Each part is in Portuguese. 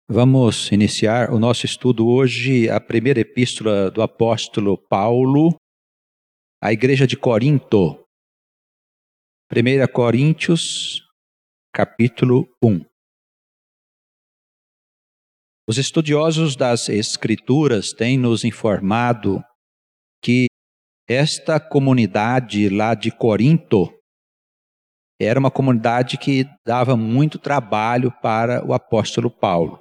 Vamos iniciar o nosso estudo hoje, a primeira epístola do apóstolo Paulo à igreja de Corinto. 1 Coríntios, capítulo 1. Os estudiosos das Escrituras têm nos informado que esta comunidade lá de Corinto era uma comunidade que dava muito trabalho para o apóstolo Paulo,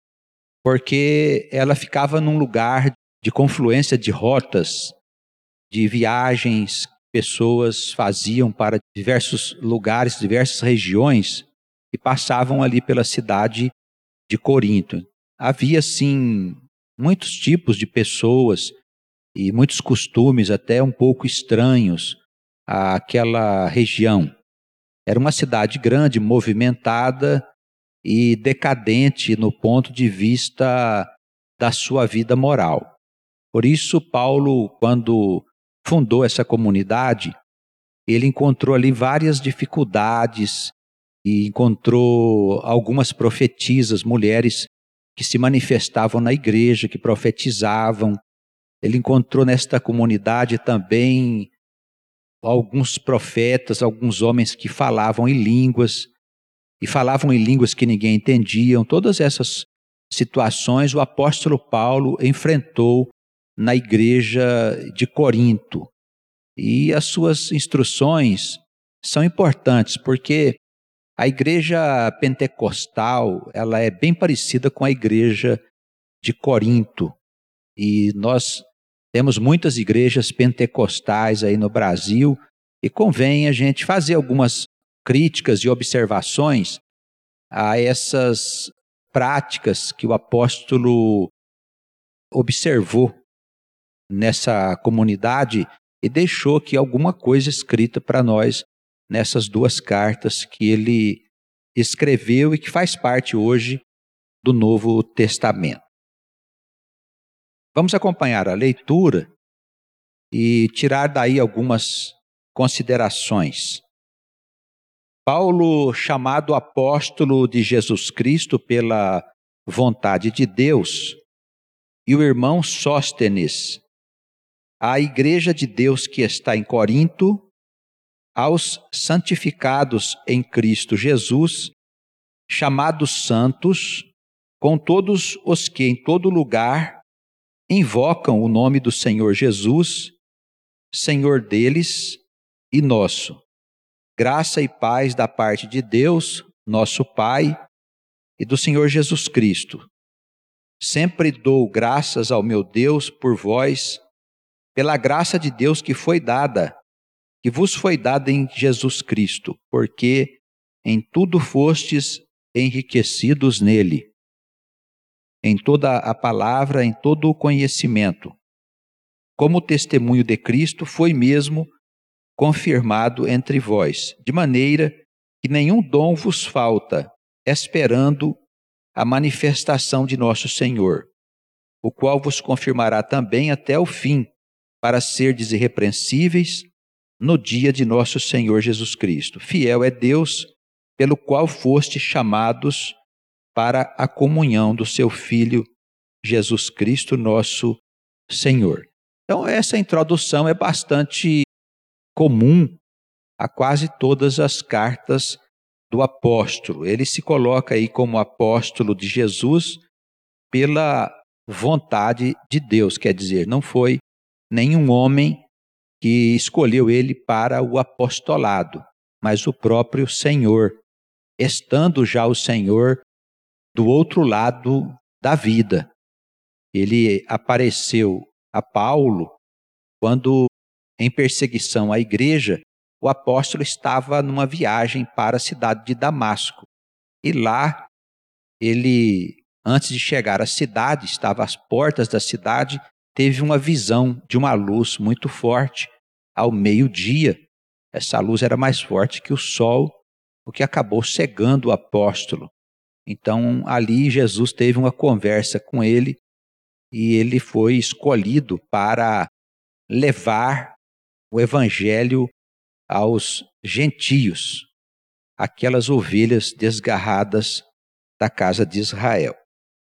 porque ela ficava num lugar de confluência de rotas, de viagens que pessoas faziam para diversos lugares, diversas regiões, e passavam ali pela cidade de Corinto. Havia, sim, muitos tipos de pessoas e muitos costumes até um pouco estranhos àquela região. Era uma cidade grande, movimentada e decadente no ponto de vista da sua vida moral. Por isso, Paulo, quando fundou essa comunidade, ele encontrou ali várias dificuldades e encontrou algumas profetisas, mulheres que se manifestavam na igreja, que profetizavam. Ele encontrou nesta comunidade também alguns profetas, alguns homens que falavam em línguas, e falavam em línguas que ninguém entendia. Todas essas situações o apóstolo Paulo enfrentou na igreja de Corinto. E as suas instruções são importantes, porque a igreja pentecostal, ela é bem parecida com a igreja de Corinto. E nós temos muitas igrejas pentecostais aí no Brasil, e convém a gente fazer algumas críticas e observações a essas práticas que o apóstolo observou nessa comunidade e deixou aqui alguma coisa escrita para nós nessas duas cartas que ele escreveu e que faz parte hoje do Novo Testamento. Vamos acompanhar a leitura e tirar daí algumas considerações. Paulo, chamado apóstolo de Jesus Cristo pela vontade de Deus, e o irmão Sóstenes, à igreja de Deus que está em Corinto, aos santificados em Cristo Jesus, chamados santos, com todos os que em todo lugar invocam o nome do Senhor Jesus, Senhor deles e nosso. Graça e paz da parte de Deus, nosso Pai, e do Senhor Jesus Cristo. Sempre dou graças ao meu Deus por vós, pela graça de Deus que vos foi dada em Jesus Cristo, porque em tudo fostes enriquecidos nele, em toda a palavra, em todo o conhecimento. Como o testemunho de Cristo foi mesmo confirmado entre vós, de maneira que nenhum dom vos falta, esperando a manifestação de nosso Senhor, o qual vos confirmará também até o fim, para serdes irrepreensíveis no dia de nosso Senhor Jesus Cristo. Fiel é Deus, pelo qual fostes chamados para a comunhão do seu Filho, Jesus Cristo, nosso Senhor. Então, essa introdução é bastante comum a quase todas as cartas do apóstolo. Ele se coloca aí como apóstolo de Jesus pela vontade de Deus, quer dizer, não foi nenhum homem que escolheu ele para o apostolado, mas o próprio Senhor, estando já o Senhor do outro lado da vida. Ele apareceu a Paulo quando, em perseguição à igreja, o apóstolo estava numa viagem para a cidade de Damasco. E lá, ele, antes de chegar à cidade, estava às portas da cidade, teve uma visão de uma luz muito forte ao meio-dia. Essa luz era mais forte que o sol, o que acabou cegando o apóstolo. Então, ali Jesus teve uma conversa com ele e ele foi escolhido para levar o evangelho aos gentios, aquelas ovelhas desgarradas da casa de Israel.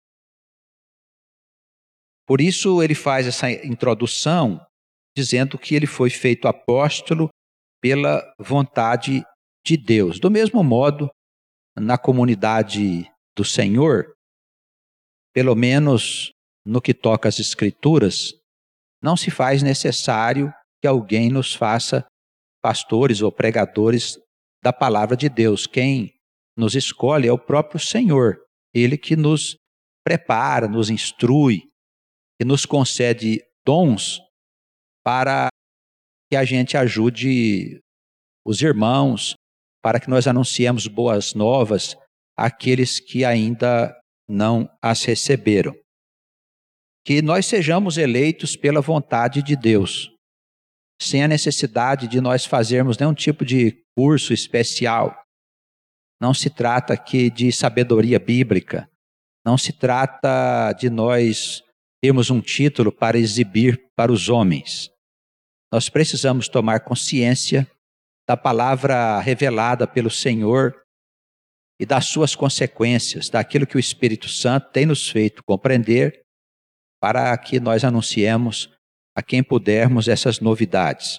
Por isso ele faz essa introdução dizendo que ele foi feito apóstolo pela vontade de Deus. Do mesmo modo, na comunidade do Senhor, pelo menos no que toca às Escrituras, não se faz necessário que alguém nos faça pastores ou pregadores da palavra de Deus. Quem nos escolhe é o próprio Senhor, Ele que nos prepara, nos instrui, que nos concede dons para que a gente ajude os irmãos, para que nós anunciemos boas novas àqueles que ainda não as receberam. Que nós sejamos eleitos pela vontade de Deus, sem a necessidade de nós fazermos nenhum tipo de curso especial. Não se trata aqui de sabedoria bíblica, não se trata de nós termos um título para exibir para os homens. Nós precisamos tomar consciência da palavra revelada pelo Senhor e das suas consequências, daquilo que o Espírito Santo tem nos feito compreender, para que nós anunciemos a quem pudermos essas novidades.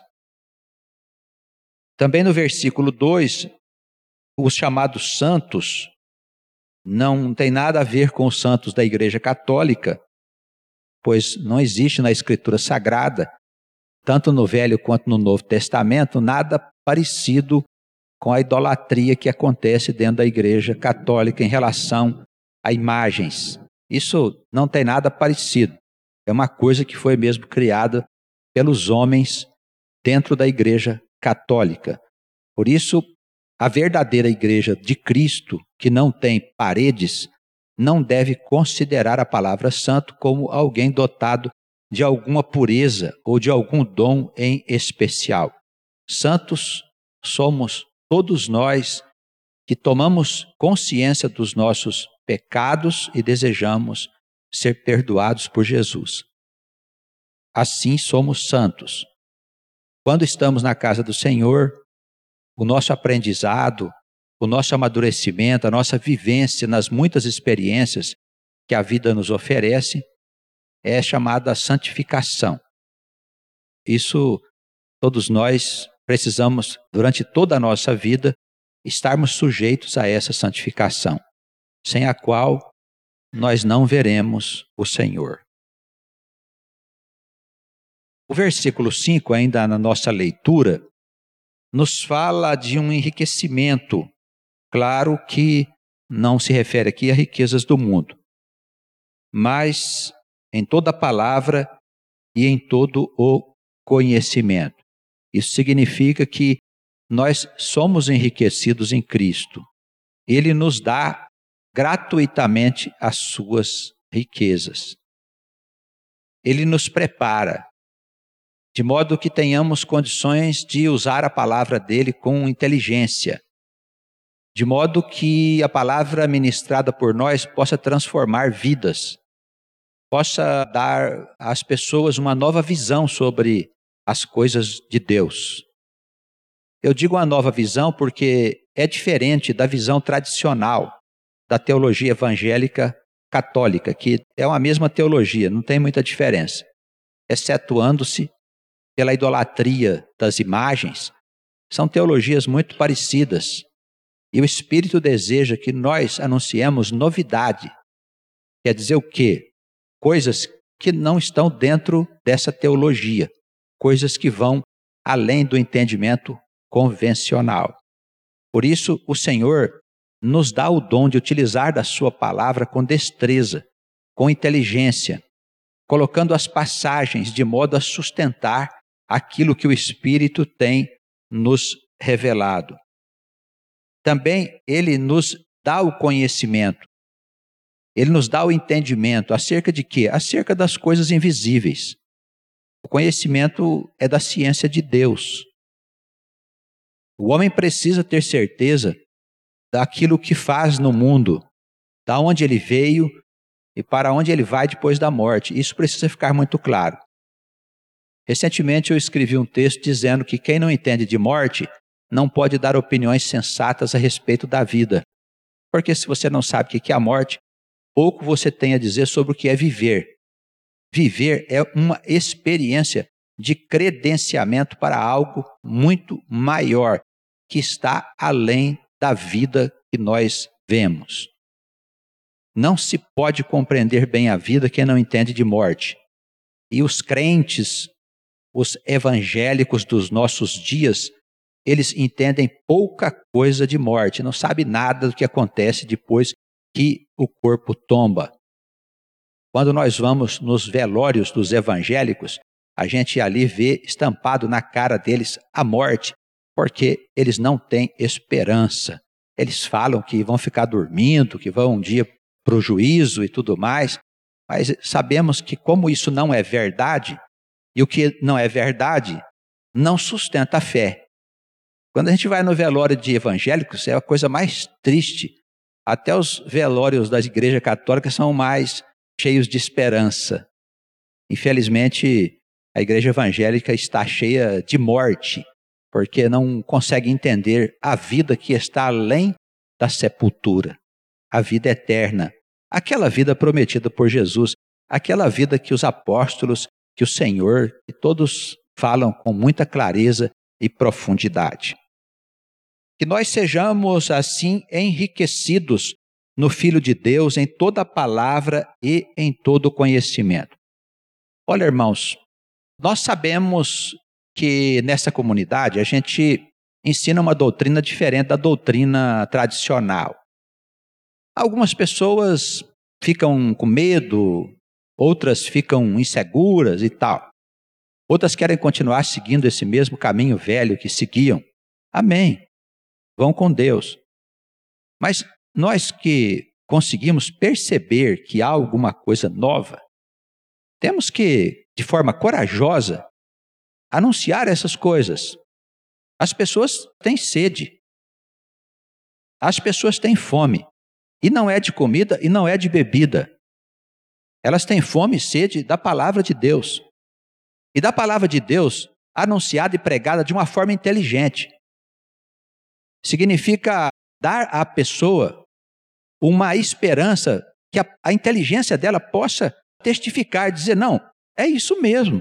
Também no versículo 2, os chamados santos não tem nada a ver com os santos da Igreja Católica, pois não existe na Escritura Sagrada, tanto no Velho quanto no Novo Testamento, nada parecido com a idolatria que acontece dentro da Igreja Católica em relação a imagens. Isso não tem nada parecido. É uma coisa que foi mesmo criada pelos homens dentro da Igreja Católica. Por isso, a verdadeira Igreja de Cristo, que não tem paredes, não deve considerar a palavra santo como alguém dotado de alguma pureza ou de algum dom em especial. Santos somos todos nós que tomamos consciência dos nossos pecados e desejamos ser perdoados por Jesus. Assim somos santos. Quando estamos na casa do Senhor, o nosso aprendizado, o nosso amadurecimento, a nossa vivência nas muitas experiências que a vida nos oferece é chamada santificação. Isso todos nós precisamos, durante toda a nossa vida, estarmos sujeitos a essa santificação, sem a qual nós não veremos o Senhor. O versículo 5, ainda na nossa leitura, nos fala de um enriquecimento. Claro que não se refere aqui a riquezas do mundo, mas em toda a palavra e em todo o conhecimento. Isso significa que nós somos enriquecidos em Cristo. Ele nos dá gratuitamente as suas riquezas. Ele nos prepara, de modo que tenhamos condições de usar a palavra dele com inteligência, de modo que a palavra ministrada por nós possa transformar vidas, possa dar às pessoas uma nova visão sobre as coisas de Deus. Eu digo uma nova visão porque é diferente da visão tradicional da teologia evangélica católica, que é uma mesma teologia, não tem muita diferença, excetuando-se pela idolatria das imagens. São teologias muito parecidas. E o Espírito deseja que nós anunciemos novidade. Quer dizer o quê? Coisas que não estão dentro dessa teologia. Coisas que vão além do entendimento convencional. Por isso, o Senhor nos dá o dom de utilizar da sua palavra com destreza, com inteligência, colocando as passagens de modo a sustentar aquilo que o Espírito tem nos revelado. Também Ele nos dá o conhecimento, Ele nos dá o entendimento acerca de quê? Acerca das coisas invisíveis. O conhecimento é da ciência de Deus. O homem precisa ter certeza daquilo que faz no mundo, da onde ele veio e para onde ele vai depois da morte. Isso precisa ficar muito claro. Recentemente eu escrevi um texto dizendo que quem não entende de morte não pode dar opiniões sensatas a respeito da vida. Porque se você não sabe o que é a morte, pouco você tem a dizer sobre o que é viver. viver é uma experiência de credenciamento para algo muito maior, que está além da vida que nós vemos. Não se pode compreender bem a vida quem não entende de morte. E os crentes, os evangélicos dos nossos dias, eles entendem pouca coisa de morte, não sabem nada do que acontece depois que o corpo tomba. Quando nós vamos nos velórios dos evangélicos, a gente ali vê estampado na cara deles a morte, porque eles não têm esperança. Eles falam que vão ficar dormindo, que vão um dia para o juízo e tudo mais, mas sabemos que como isso não é verdade, e o que não é verdade não sustenta a fé. Quando a gente vai no velório de evangélicos, é a coisa mais triste. Até os velórios da Igreja Católica são mais cheios de esperança. Infelizmente, a Igreja Evangélica está cheia de morte, porque não consegue entender a vida que está além da sepultura, a vida eterna, aquela vida prometida por Jesus, aquela vida que os apóstolos, que o Senhor, que todos falam com muita clareza e profundidade. Que nós sejamos assim enriquecidos no Filho de Deus, em toda a palavra e em todo o conhecimento. Olha, irmãos, nós sabemos que nessa comunidade a gente ensina uma doutrina diferente da doutrina tradicional. Algumas pessoas ficam com medo, outras ficam inseguras e tal. Outras querem continuar seguindo esse mesmo caminho velho que seguiam. Amém. Vão com Deus. Mas nós que conseguimos perceber que há alguma coisa nova, temos que, de forma corajosa, anunciar essas coisas. As pessoas têm sede. As pessoas têm fome. E não é de comida e não é de bebida. Elas têm fome e sede da palavra de Deus. E da palavra de Deus anunciada e pregada de uma forma inteligente. Significa dar à pessoa uma esperança que a inteligência dela possa testificar, dizer, não, é isso mesmo.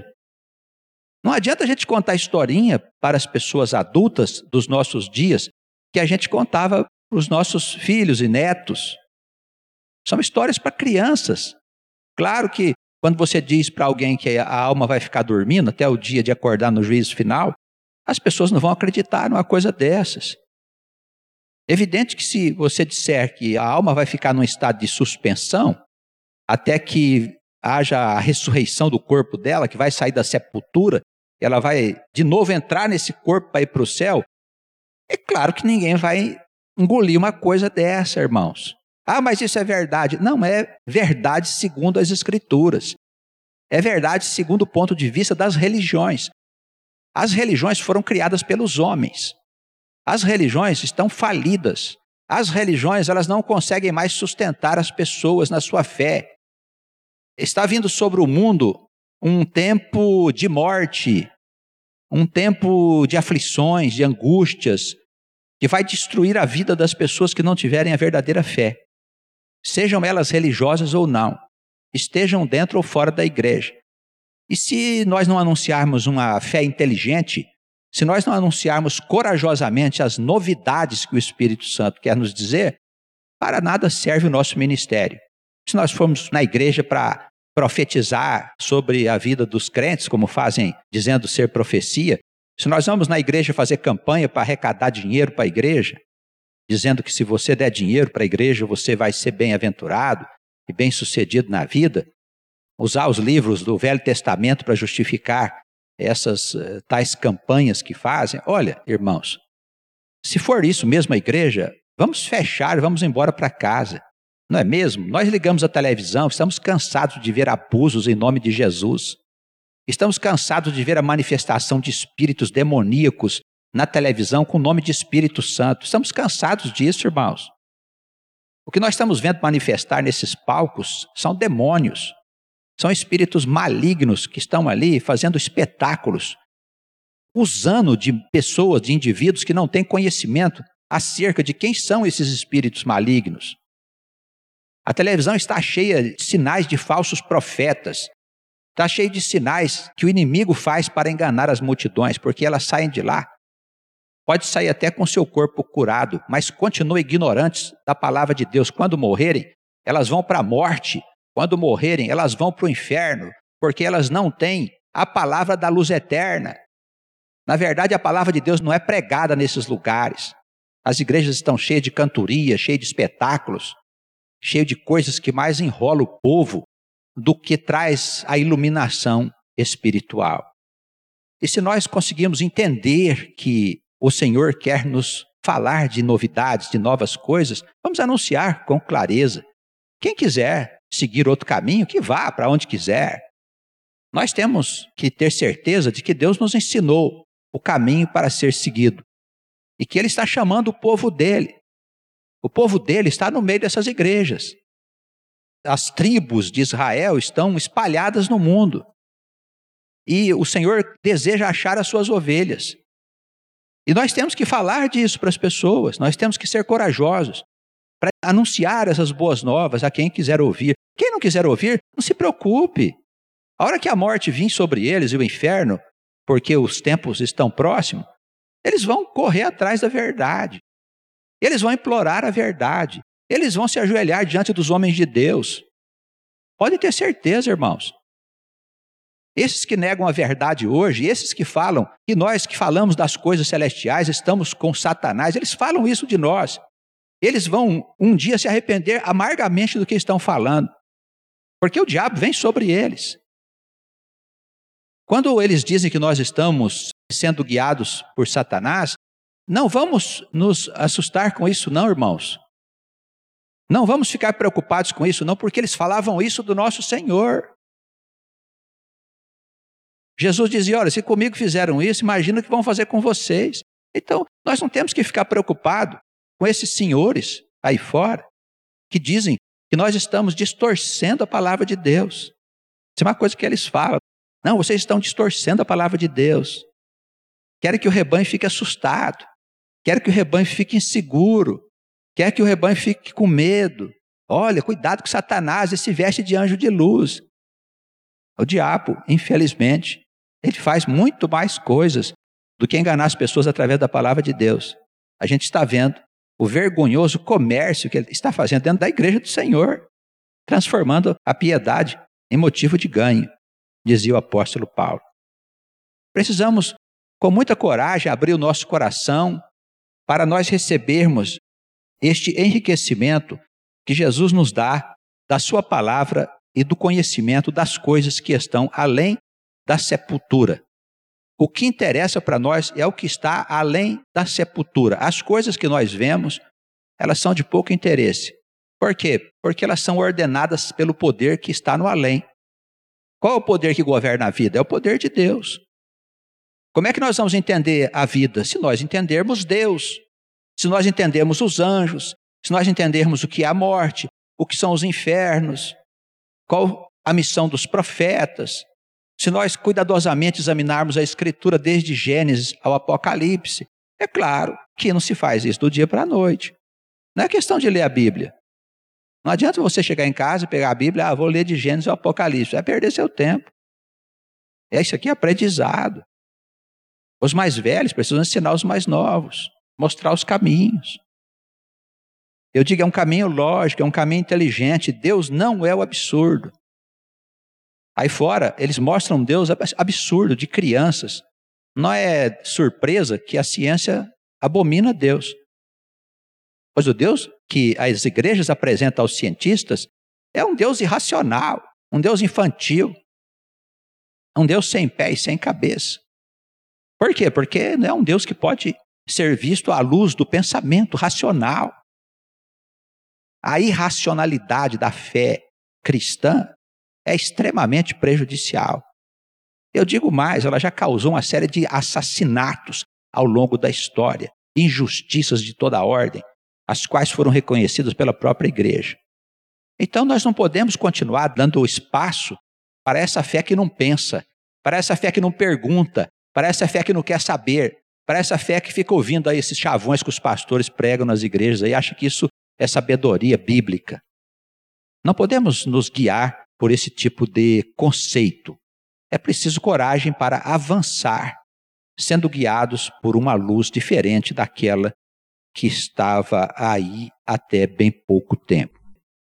Não adianta a gente contar historinha para as pessoas adultas dos nossos dias que a gente contava para os nossos filhos e netos. São histórias para crianças. Claro que quando você diz para alguém que a alma vai ficar dormindo até o dia de acordar no juízo final, as pessoas não vão acreditar numa coisa dessas. Evidente que se você disser que a alma vai ficar num estado de suspensão, até que haja a ressurreição do corpo dela, que vai sair da sepultura, ela vai de novo entrar nesse corpo para ir para o céu, é claro que ninguém vai engolir uma coisa dessa, irmãos. Ah, mas isso é verdade. Não é verdade segundo as Escrituras. É verdade segundo o ponto de vista das religiões. As religiões foram criadas pelos homens. As religiões estão falidas. As religiões, elas não conseguem mais sustentar as pessoas na sua fé. Está vindo sobre o mundo um tempo de morte, um tempo de aflições, de angústias, que vai destruir a vida das pessoas que não tiverem a verdadeira fé. Sejam elas religiosas ou não, estejam dentro ou fora da igreja. E se nós não anunciarmos uma fé inteligente, se nós não anunciarmos corajosamente as novidades que o Espírito Santo quer nos dizer, para nada serve o nosso ministério. Se nós formos na igreja para profetizar sobre a vida dos crentes, como fazem dizendo ser profecia, se nós vamos na igreja fazer campanha para arrecadar dinheiro para a igreja, dizendo que se você der dinheiro para a igreja, você vai ser bem-aventurado e bem-sucedido na vida, usar os livros do Velho Testamento para justificar essas tais campanhas que fazem. Olha, irmãos, se for isso mesmo a igreja, vamos fechar e vamos embora para casa. Não é mesmo? Nós ligamos a televisão, estamos cansados de ver abusos em nome de Jesus. Estamos cansados de ver a manifestação de espíritos demoníacos na televisão com o nome de Espírito Santo. Estamos cansados disso, irmãos. O que nós estamos vendo manifestar nesses palcos são demônios. São espíritos malignos que estão ali fazendo espetáculos, usando de pessoas, de indivíduos que não têm conhecimento acerca de quem são esses espíritos malignos. A televisão está cheia de sinais de falsos profetas, Está cheio de sinais que o inimigo faz para enganar as multidões, porque elas saem de lá. Pode sair até com seu corpo curado, mas continuam ignorantes da palavra de Deus. Quando morrerem, elas vão para a morte. Quando morrerem, elas vão para o inferno, porque elas não têm a palavra da luz eterna. Na verdade, a palavra de Deus não é pregada nesses lugares. As igrejas estão cheias de cantoria, cheias de espetáculos, cheias de coisas que mais enrolam o povo do que traz a iluminação espiritual. E se nós conseguirmos entender que o Senhor quer nos falar de novidades, de novas coisas, vamos anunciar com clareza. Quem quiser seguir outro caminho, que vá para onde quiser. Nós temos que ter certeza de que Deus nos ensinou o caminho para ser seguido e que Ele está chamando o povo dele. O povo dele está no meio dessas igrejas. As tribos de Israel estão espalhadas no mundo e o Senhor deseja achar as suas ovelhas. E nós temos que falar disso para as pessoas, nós temos que ser corajosos para anunciar essas boas novas a quem quiser ouvir. Quem não quiser ouvir, não se preocupe. A hora que a morte vir sobre eles e o inferno, porque os tempos estão próximos, eles vão correr atrás da verdade. Eles vão implorar a verdade. Eles vão se ajoelhar diante dos homens de Deus. Pode ter certeza, irmãos. Esses que negam a verdade hoje, esses que falam que nós que falamos das coisas celestiais estamos com Satanás, eles falam isso de nós. Eles vão um dia se arrepender amargamente do que estão falando, porque o diabo vem sobre eles. Quando eles dizem que nós estamos sendo guiados por Satanás, não vamos nos assustar com isso não, irmãos. Não vamos ficar preocupados com isso não, porque eles falavam isso do nosso Senhor. Jesus dizia, olha, se comigo fizeram isso, imagina o que vão fazer com vocês. Então, nós não temos que ficar preocupados com esses senhores aí fora, que dizem que nós estamos distorcendo a palavra de Deus. Isso é uma coisa que eles falam. Não, vocês estão distorcendo a palavra de Deus. Querem que o rebanho fique assustado. Querem que o rebanho fique inseguro. Querem que o rebanho fique com medo. Olha, cuidado com Satanás, ele se veste de anjo de luz. O diabo, infelizmente, ele faz muito mais coisas do que enganar as pessoas através da palavra de Deus. A gente está vendo o vergonhoso comércio que ele está fazendo dentro da igreja do Senhor, transformando a piedade em motivo de ganho, dizia o apóstolo Paulo. Precisamos, com muita coragem, abrir o nosso coração para nós recebermos este enriquecimento que Jesus nos dá da sua palavra e do conhecimento das coisas que estão além da sepultura. O que interessa para nós é o que está além da sepultura. As coisas que nós vemos, elas são de pouco interesse. Por quê? Porque elas são ordenadas pelo poder que está no além. Qual é o poder que governa a vida? É o poder de Deus. Como é que nós vamos entender a vida? Se nós entendermos Deus, se nós entendermos os anjos, se nós entendermos o que é a morte, o que são os infernos, qual a missão dos profetas, se nós cuidadosamente examinarmos a Escritura desde Gênesis ao Apocalipse, é claro que não se faz isso do dia para a noite. Não é questão de ler a Bíblia. Não adianta você chegar em casa e pegar a Bíblia, vou ler de Gênesis ao Apocalipse, vai perder seu tempo. Isso aqui é aprendizado. Os mais velhos precisam ensinar os mais novos, mostrar os caminhos. Eu digo, é um caminho lógico, é um caminho inteligente. Deus não é o absurdo. Aí fora, eles mostram Deus absurdo, de crianças. Não é surpresa que a ciência abomina Deus. Pois o Deus que as igrejas apresentam aos cientistas é um Deus irracional, um Deus infantil, um Deus sem pé e sem cabeça. Por quê? Porque não é um Deus que pode ser visto à luz do pensamento racional. A irracionalidade da fé cristã é extremamente prejudicial. Eu digo mais, ela já causou uma série de assassinatos ao longo da história, injustiças de toda ordem, as quais foram reconhecidas pela própria igreja. Então nós não podemos continuar dando espaço para essa fé que não pensa, para essa fé que não pergunta, para essa fé que não quer saber, para essa fé que fica ouvindo aí esses chavões que os pastores pregam nas igrejas e acha que isso é sabedoria bíblica. Não podemos nos guiar por esse tipo de conceito. é preciso coragem para avançar, sendo guiados por uma luz diferente daquela que estava aí até bem pouco tempo.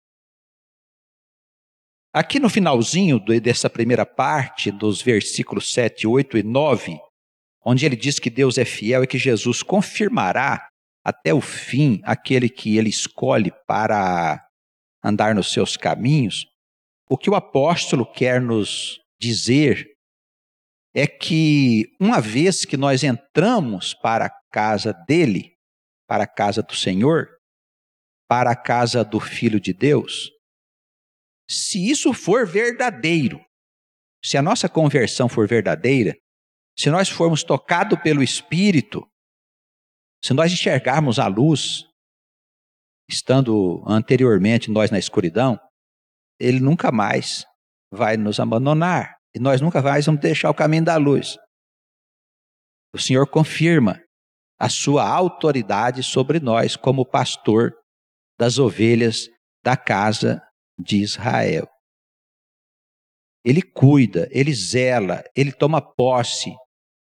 Aqui no finalzinho dessa primeira parte, dos versículos 7, 8 e 9, onde ele diz que Deus é fiel e que Jesus confirmará até o fim aquele que ele escolhe para andar nos seus caminhos, o que o apóstolo quer nos dizer é que uma vez que nós entramos para a casa dele, para a casa do Senhor, para a casa do Filho de Deus, se isso for verdadeiro, se a nossa conversão for verdadeira, se nós formos tocados pelo Espírito, se nós enxergarmos a luz, estando anteriormente nós na escuridão, ele nunca mais vai nos abandonar e nós nunca mais vamos deixar o caminho da luz. O Senhor confirma a sua autoridade sobre nós como pastor das ovelhas da casa de Israel. Ele cuida, ele zela, ele toma posse.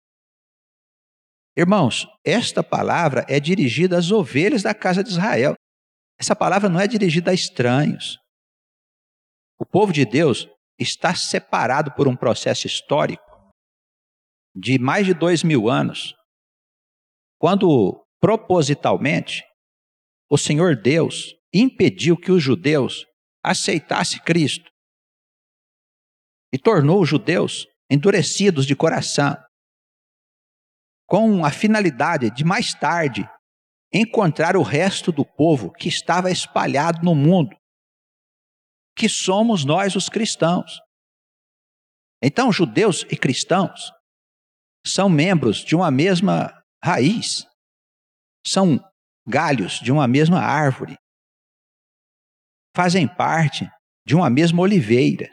Irmãos, esta palavra é dirigida às ovelhas da casa de Israel. Essa palavra não é dirigida a estranhos. O povo de Deus está separado por um processo histórico de mais de 2000 anos, quando propositalmente o Senhor Deus impediu que os judeus aceitassem Cristo e tornou os judeus endurecidos de coração, com a finalidade de mais tarde encontrar o resto do povo que estava espalhado no mundo, que somos nós os cristãos. Então, judeus e cristãos são membros de uma mesma raiz, são galhos de uma mesma árvore, fazem parte de uma mesma oliveira.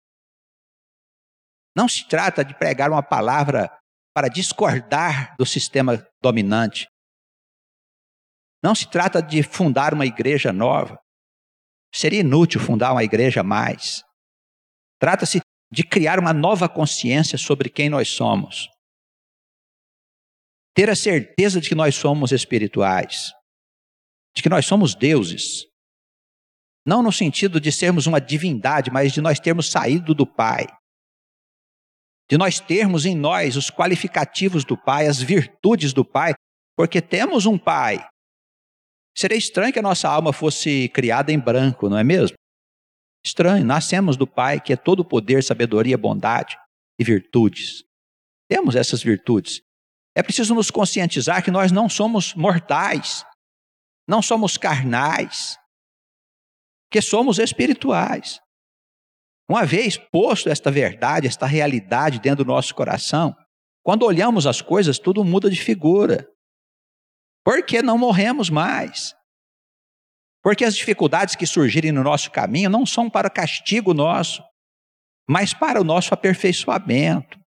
Não se trata de pregar uma palavra para discordar do sistema dominante. Não se trata de fundar uma igreja nova. Seria inútil fundar uma igreja a mais. Trata-se de criar uma nova consciência sobre quem nós somos. Ter a certeza de que nós somos espirituais, de que nós somos deuses. Não no sentido de sermos uma divindade, mas de nós termos saído do Pai. De nós termos em nós os qualificativos do Pai, as virtudes do Pai, porque temos um Pai. Seria estranho que a nossa alma fosse criada em branco, não é mesmo? Estranho, nascemos do Pai, que é todo poder, sabedoria, bondade e virtudes. Temos essas virtudes. É preciso nos conscientizar que nós não somos mortais, não somos carnais, que somos espirituais. Uma vez posto esta verdade, esta realidade dentro do nosso coração, quando olhamos as coisas, tudo muda de figura. Porque não morremos mais. Porque as dificuldades que surgirem no nosso caminho não são para castigo nosso, mas para o nosso aperfeiçoamento.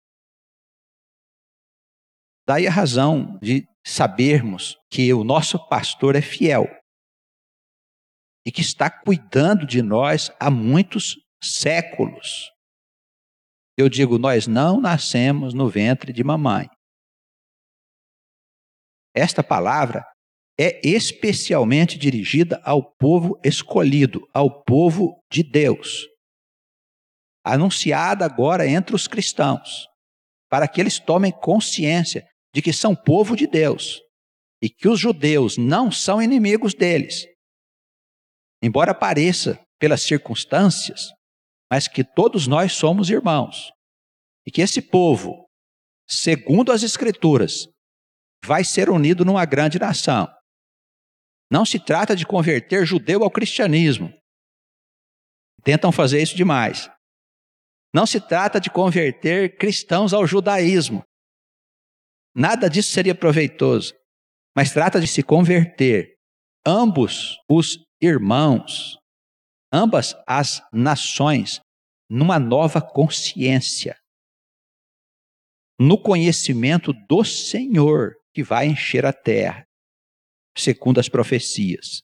Daí a razão de sabermos que o nosso pastor é fiel e que está cuidando de nós há muitos séculos. Eu digo, nós não nascemos no ventre de mamãe. Esta palavra é especialmente dirigida ao povo escolhido, ao povo de Deus, anunciada agora entre os cristãos, para que eles tomem consciência de que são povo de Deus e que os judeus não são inimigos deles, embora pareça pelas circunstâncias, mas que todos nós somos irmãos e que esse povo, segundo as Escrituras, vai ser unido numa grande nação. Não se trata de converter judeu ao cristianismo. Tentam fazer isso demais. Não se trata de converter cristãos ao judaísmo. Nada disso seria proveitoso. Mas trata de se converter ambos os irmãos, ambas as nações, numa nova consciência, no conhecimento do Senhor, que vai encher a terra, segundo as profecias.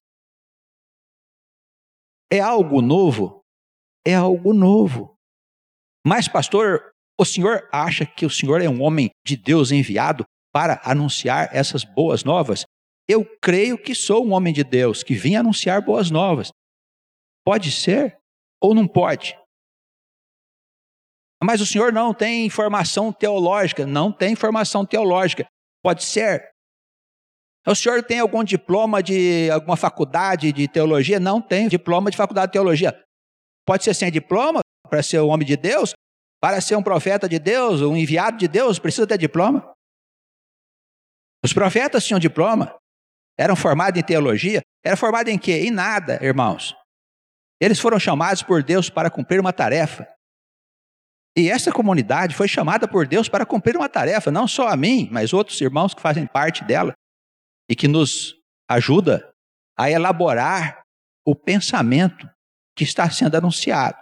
É algo novo? É algo novo. Mas, pastor, O senhor acha que o senhor é um homem de Deus enviado para anunciar essas boas novas? Eu creio que sou um homem de Deus, que vim anunciar boas novas. Pode ser ou não pode? Mas o senhor não tem formação teológica. Não tem formação teológica. Pode ser. O senhor tem algum diploma de alguma faculdade de teologia? Não tem diploma de faculdade de teologia. Pode ser sem diploma para ser um homem de Deus? Para ser um profeta de Deus, um enviado de Deus, precisa ter diploma? Os profetas tinham diploma. Eram formados em teologia. Eram formados em quê? Em nada, irmãos. Eles foram chamados por Deus para cumprir uma tarefa. E essa comunidade foi chamada por Deus para cumprir uma tarefa, não só a mim, mas outros irmãos que fazem parte dela e que nos ajuda a elaborar o pensamento que está sendo anunciado.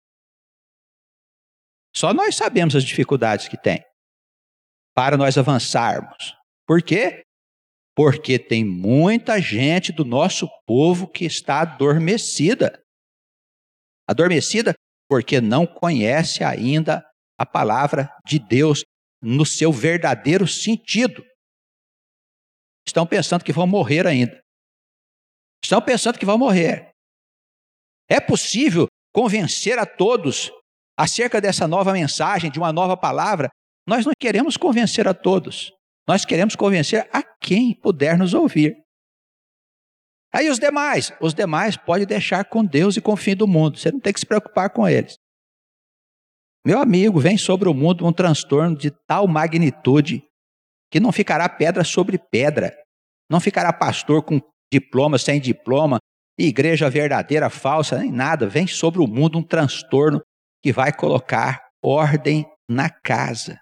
Só nós sabemos as dificuldades que tem para nós avançarmos. Por quê? Porque tem muita gente do nosso povo que está adormecida. Adormecida porque não conhece ainda a palavra de Deus no seu verdadeiro sentido. Estão pensando que vão morrer ainda. Estão pensando que vão morrer. É possível convencer a todos acerca dessa nova mensagem, de uma nova palavra? Nós não queremos convencer a todos. Nós queremos convencer a quem puder nos ouvir. Aí os demais pode deixar com Deus e com o fim do mundo. Você não tem que se preocupar com eles. Meu amigo, vem sobre o mundo um transtorno de tal magnitude que não ficará pedra sobre pedra. Não ficará pastor com diploma, sem diploma, igreja verdadeira, falsa, nem nada. Vem sobre o mundo um transtorno que vai colocar ordem na casa.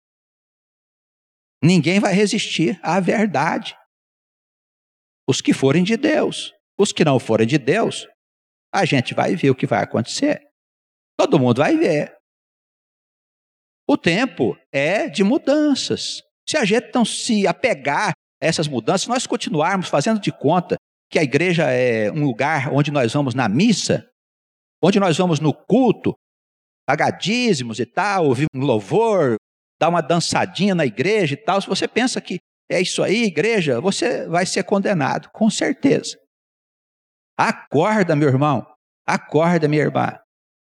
Ninguém vai resistir à verdade. Os que forem de Deus. Os que não forem de Deus, a gente vai ver o que vai acontecer. Todo mundo vai ver. O tempo é de mudanças. Se a gente não se apegar a essas mudanças, nós continuarmos fazendo de conta que a igreja é um lugar onde nós vamos na missa, onde nós vamos no culto, pagar dízimos e tal, ouvir um louvor, dar uma dançadinha na igreja e tal. Se você pensa que é isso aí, igreja, você vai ser condenado, com certeza. Acorda, meu irmão. Acorda, minha irmã.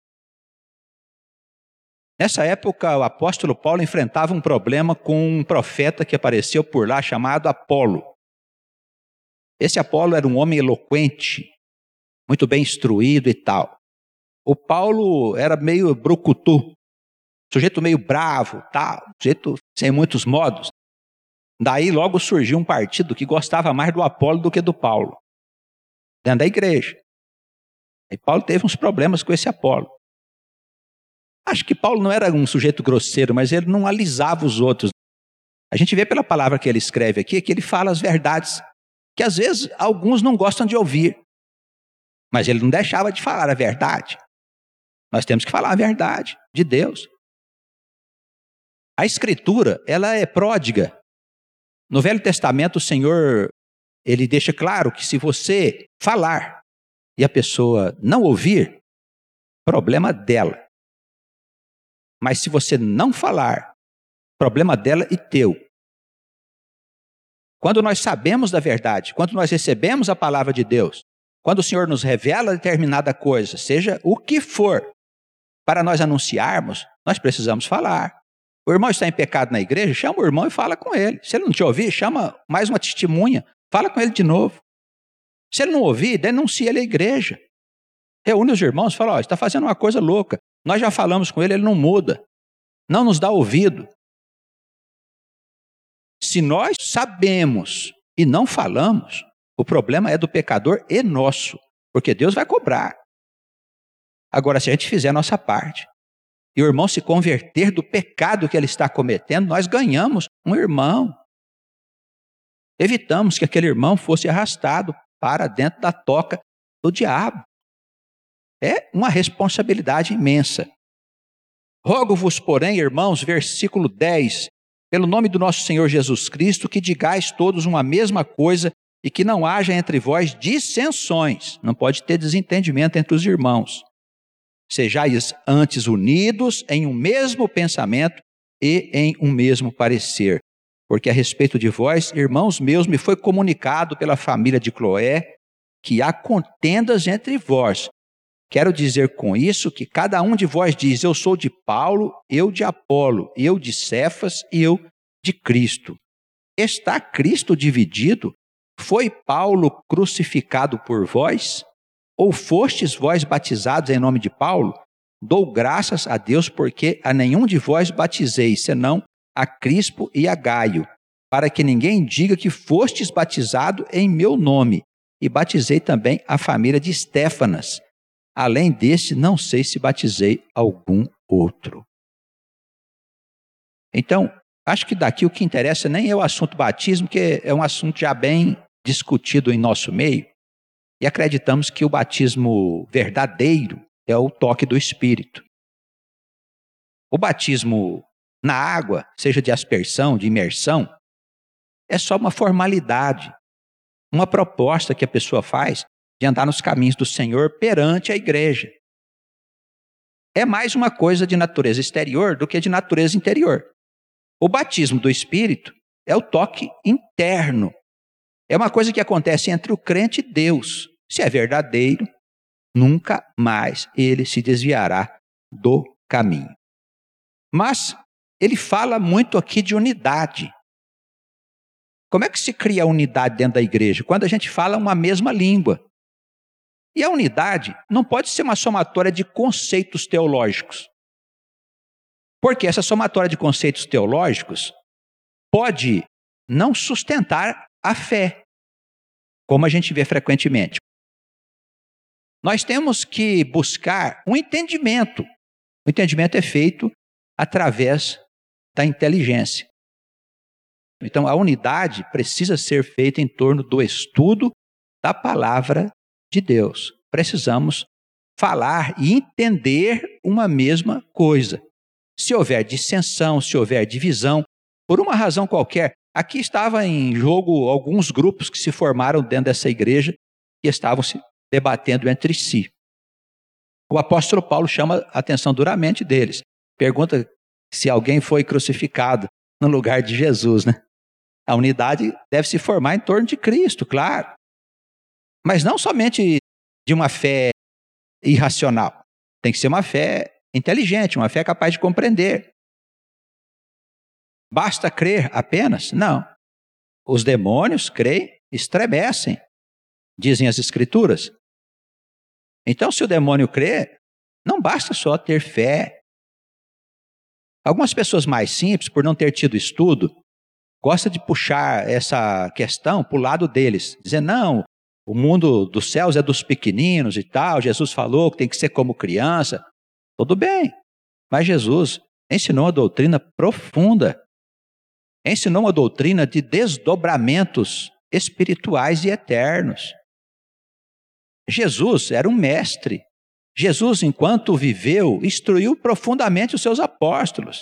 Nessa época, o apóstolo Paulo enfrentava um problema com um profeta que apareceu por lá chamado Apolo. Esse Apolo era um homem eloquente, muito bem instruído e tal. O Paulo era meio brucutu, sujeito meio bravo, tal, sujeito sem muitos modos. Daí logo surgiu um partido que gostava mais do Apolo do que do Paulo, dentro da igreja. E Paulo teve uns problemas com esse Apolo. Acho que Paulo não era um sujeito grosseiro, mas ele não alisava os outros. A gente vê pela palavra que ele escreve aqui, que ele fala as verdades, que às vezes alguns não gostam de ouvir. Mas ele não deixava de falar a verdade. Nós temos que falar a verdade de Deus. A Escritura, ela é pródiga. No Velho Testamento, o Senhor, ele deixa claro que se você falar e a pessoa não ouvir, problema dela. Mas se você não falar, problema dela e teu. Quando nós sabemos da verdade, quando nós recebemos a palavra de Deus, quando o Senhor nos revela determinada coisa, seja o que for, para nós anunciarmos, nós precisamos falar. O irmão está em pecado na igreja, chama o irmão e fala com ele. Se ele não te ouvir, chama mais uma testemunha, fala com ele de novo. Se ele não ouvir, denuncia ele à igreja. Reúne os irmãos e fala, ó, está fazendo uma coisa louca. Nós já falamos com ele, ele não muda. Não nos dá ouvido. Se nós sabemos e não falamos, o problema é do pecador e nosso, porque Deus vai cobrar. Agora, se a gente fizer a nossa parte, e o irmão se converter do pecado que ele está cometendo, nós ganhamos um irmão. Evitamos que aquele irmão fosse arrastado para dentro da toca do diabo. É uma responsabilidade imensa. Rogo-vos, porém, irmãos, versículo 10, pelo nome do nosso Senhor Jesus Cristo, que digais todos uma mesma coisa e que não haja entre vós dissensões. Não pode ter desentendimento entre os irmãos. Sejais antes unidos em um mesmo pensamento e em um mesmo parecer. Porque a respeito de vós, irmãos meus, me foi comunicado pela família de Cloé que há contendas entre vós. Quero dizer com isso que cada um de vós diz: eu sou de Paulo, eu de Apolo, eu de Cefas e eu de Cristo. Está Cristo dividido? Foi Paulo crucificado por vós? Ou fostes vós batizados em nome de Paulo? Dou graças a Deus porque a nenhum de vós batizei, senão a Crispo e a Gaio, para que ninguém diga que fostes batizado em meu nome. E batizei também a família de Estéfanas. Além deste, não sei se batizei algum outro. Então, acho que daqui o que interessa nem é o assunto batismo, que é um assunto já bem discutido em nosso meio. E acreditamos que o batismo verdadeiro é o toque do Espírito. O batismo na água, seja de aspersão, de imersão, é só uma formalidade, uma proposta que a pessoa faz de andar nos caminhos do Senhor perante a igreja. É mais uma coisa de natureza exterior do que de natureza interior. O batismo do Espírito é o toque interno. É uma coisa que acontece entre o crente e Deus. Se é verdadeiro, nunca mais ele se desviará do caminho. Mas ele fala muito aqui de unidade. Como é que se cria a unidade dentro da igreja? Quando a gente fala uma mesma língua. E a unidade não pode ser uma somatória de conceitos teológicos. Porque essa somatória de conceitos teológicos pode não sustentar a fé, como a gente vê frequentemente. Nós temos que buscar um entendimento. O entendimento é feito através da inteligência. Então, a unidade precisa ser feita em torno do estudo da palavra de Deus. Precisamos falar e entender uma mesma coisa. Se houver dissensão, se houver divisão, por uma razão qualquer, aqui estava em jogo alguns grupos que se formaram dentro dessa igreja e estavam se debatendo entre si. O apóstolo Paulo chama a atenção duramente deles. Pergunta se alguém foi crucificado no lugar de Jesus, né? A unidade deve se formar em torno de Cristo, claro. Mas não somente de uma fé irracional. Tem que ser uma fé inteligente, uma fé capaz de compreender. Basta crer apenas? Não. Os demônios creem, estremecem, dizem as Escrituras. Então, se o demônio crê, não basta só ter fé. Algumas pessoas mais simples, por não ter tido estudo, gostam de puxar essa questão para o lado deles, dizer, não, o mundo dos céus é dos pequeninos e tal, Jesus falou que tem que ser como criança. Tudo bem, mas Jesus ensinou uma doutrina profunda, ensinou uma doutrina de desdobramentos espirituais e eternos. Jesus era um mestre. Jesus, enquanto viveu, instruiu profundamente os seus apóstolos.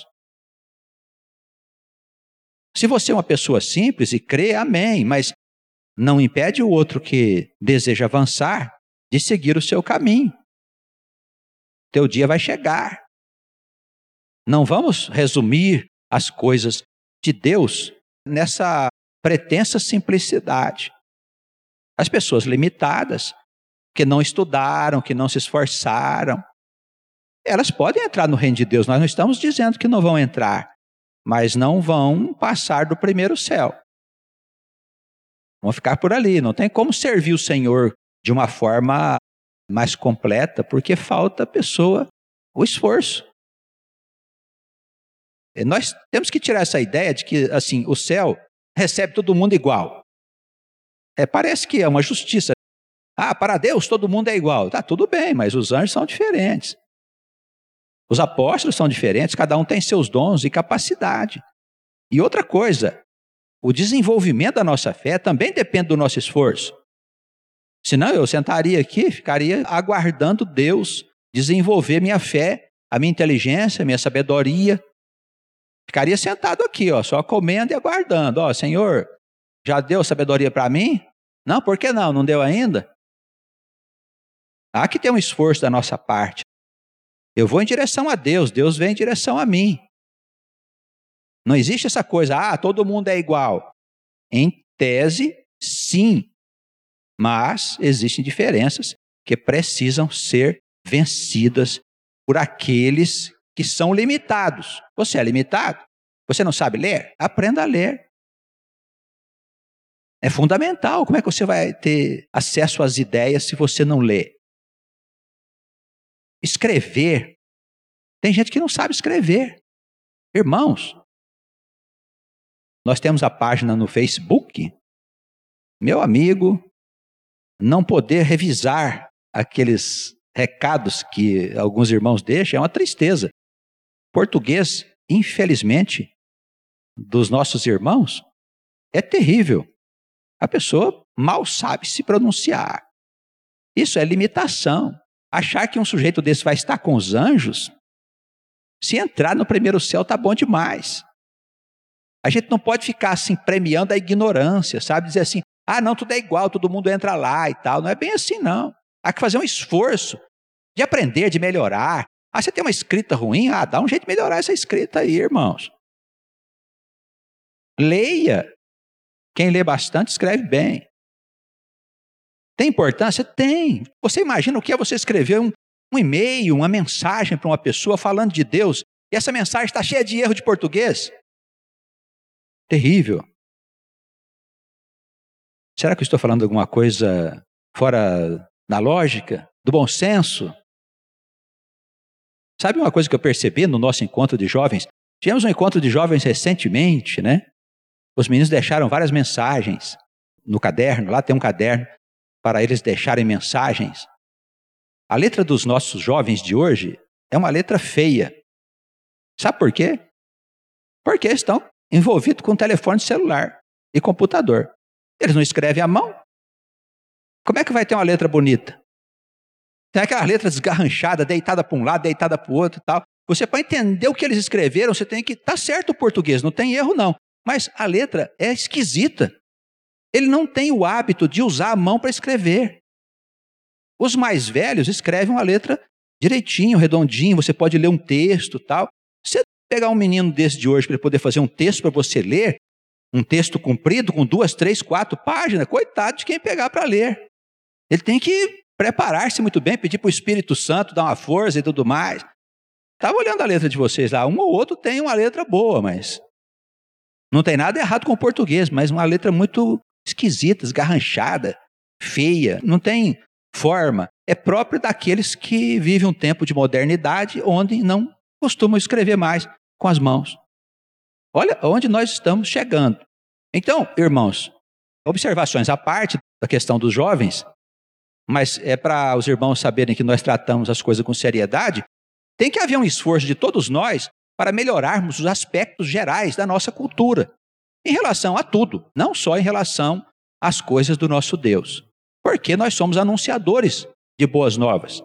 Se você é uma pessoa simples e crê, amém, mas não impede o outro que deseja avançar de seguir o seu caminho. Teu dia vai chegar. Não vamos resumir as coisas de Deus nessa pretensa simplicidade. As pessoas limitadas, que não estudaram, que não se esforçaram, elas podem entrar no reino de Deus. Nós não estamos dizendo que não vão entrar, mas não vão passar do primeiro céu. Vão ficar por ali. Não tem como servir o Senhor de uma forma mais completa, porque falta a pessoa o esforço. E nós temos que tirar essa ideia de que assim, o céu recebe todo mundo igual. Parece que é uma justiça. Para Deus todo mundo é igual. Tá, tudo bem, mas os anjos são diferentes. Os apóstolos são diferentes, cada um tem seus dons e capacidade. E outra coisa, o desenvolvimento da nossa fé também depende do nosso esforço. Senão eu sentaria aqui, ficaria aguardando Deus desenvolver minha fé, a minha inteligência, a minha sabedoria. Ficaria sentado aqui, só comendo e aguardando. Senhor, já deu sabedoria para mim? Não, por que não? Não deu ainda? Há que ter um esforço da nossa parte. Eu vou em direção a Deus, Deus vem em direção a mim. Não existe essa coisa, todo mundo é igual. Em tese, sim. Mas existem diferenças que precisam ser vencidas por aqueles que são limitados. Você é limitado? Você não sabe ler? Aprenda a ler. É fundamental. Como é que você vai ter acesso às ideias se você não lê? Escrever. Tem gente que não sabe escrever. Irmãos, nós temos a página no Facebook. Meu amigo, não poder revisar aqueles recados que alguns irmãos deixam é uma tristeza. Português, infelizmente, dos nossos irmãos, é terrível. A pessoa mal sabe se pronunciar. Isso é limitação. Achar que um sujeito desse vai estar com os anjos, se entrar no primeiro céu está bom demais. A gente não pode ficar assim premiando a ignorância, sabe? Dizer assim, não, tudo é igual, todo mundo entra lá e tal. Não é bem assim, não. Há que fazer um esforço de aprender, de melhorar. Você tem uma escrita ruim? Dá um jeito de melhorar essa escrita aí, irmãos. Leia. Quem lê bastante escreve bem. Tem importância? Tem. Você imagina o que é você escrever um e-mail, uma mensagem para uma pessoa falando de Deus, e essa mensagem está cheia de erro de português? Terrível. Será que eu estou falando alguma coisa fora da lógica, do bom senso? Sabe uma coisa que eu percebi no nosso encontro de jovens? Tivemos um encontro de jovens recentemente, né? Os meninos deixaram várias mensagens no caderno, lá tem um caderno para eles deixarem mensagens. A letra dos nossos jovens de hoje é uma letra feia. Sabe por quê? Porque estão envolvidos com telefone celular e computador. Eles não escrevem à mão. Como é que vai ter uma letra bonita? Tem aquela letra desgarranchada, deitada para um lado, deitada para o outro e tal. Você, para entender o que eles escreveram, você tem que... Tá certo o português, não tem erro não. Mas a letra é esquisita. Ele não tem o hábito de usar a mão para escrever. Os mais velhos escrevem uma letra direitinho, redondinho, você pode ler um texto e tal. Você pegar um menino desse de hoje para ele poder fazer um texto para você ler, um texto comprido com 2, 3, 4 páginas, coitado de quem pegar para ler. Ele tem que preparar-se muito bem, pedir para o Espírito Santo dar uma força e tudo mais. Estava olhando a letra de vocês lá, um ou outro tem uma letra boa, mas não tem nada errado com o português, mas uma letra muito esquisita, esgarranchada, feia, não tem forma. É próprio daqueles que vivem um tempo de modernidade onde não costumam escrever mais com as mãos. Olha onde nós estamos chegando. Então, irmãos, observações à parte da questão dos jovens, mas é para os irmãos saberem que nós tratamos as coisas com seriedade, tem que haver um esforço de todos nós para melhorarmos os aspectos gerais da nossa cultura, em relação a tudo, não só em relação às coisas do nosso Deus, porque nós somos anunciadores de boas novas.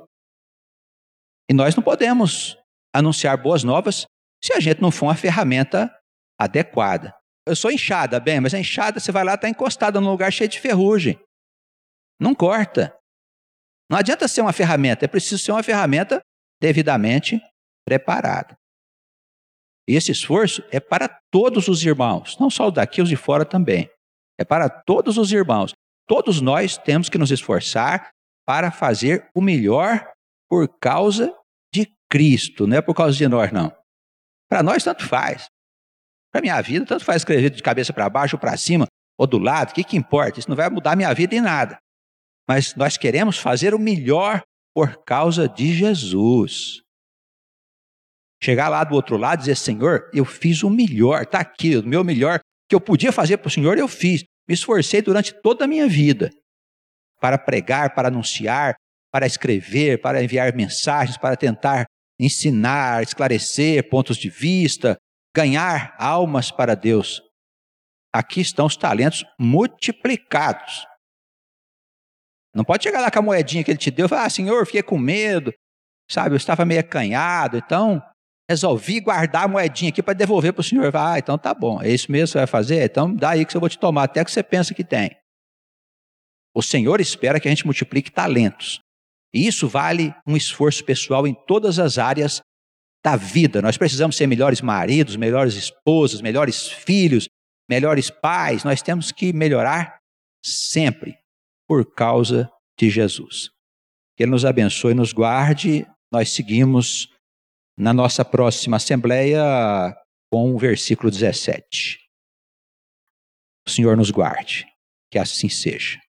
E nós não podemos anunciar boas novas se a gente não for uma ferramenta adequada. Eu sou enxada, bem, mas a enxada, você vai lá, está encostada num lugar cheio de ferrugem. Não corta. Não adianta ser uma ferramenta, é preciso ser uma ferramenta devidamente preparada. E esse esforço é para todos os irmãos, não só os daqui, os de fora também. É para todos os irmãos. Todos nós temos que nos esforçar para fazer o melhor por causa de Cristo, não é por causa de nós, não. Para nós, tanto faz. Para a minha vida, tanto faz escrever de cabeça para baixo ou para cima, ou do lado, o que importa? Isso não vai mudar a minha vida em nada. Mas nós queremos fazer o melhor por causa de Jesus. Chegar lá do outro lado e dizer, Senhor, eu fiz o melhor, está aqui, o meu melhor, que eu podia fazer para o Senhor, eu fiz. Me esforcei durante toda a minha vida para pregar, para anunciar, para escrever, para enviar mensagens, para tentar ensinar, esclarecer pontos de vista, ganhar almas para Deus. Aqui estão os talentos multiplicados. Não pode chegar lá com a moedinha que ele te deu e falar, Senhor, fiquei com medo, sabe, eu estava meio acanhado, então resolvi guardar a moedinha aqui para devolver para o Senhor. Então tá bom, é isso mesmo que você vai fazer? Então dá aí que eu vou te tomar, até que você pensa que tem. O Senhor espera que a gente multiplique talentos. E isso vale um esforço pessoal em todas as áreas da vida. Nós precisamos ser melhores maridos, melhores esposas, melhores filhos, melhores pais. Nós temos que melhorar sempre por causa de Jesus. Que Ele nos abençoe e nos guarde. Nós seguimos na nossa próxima assembleia com o versículo 17. O Senhor nos guarde. Que assim seja.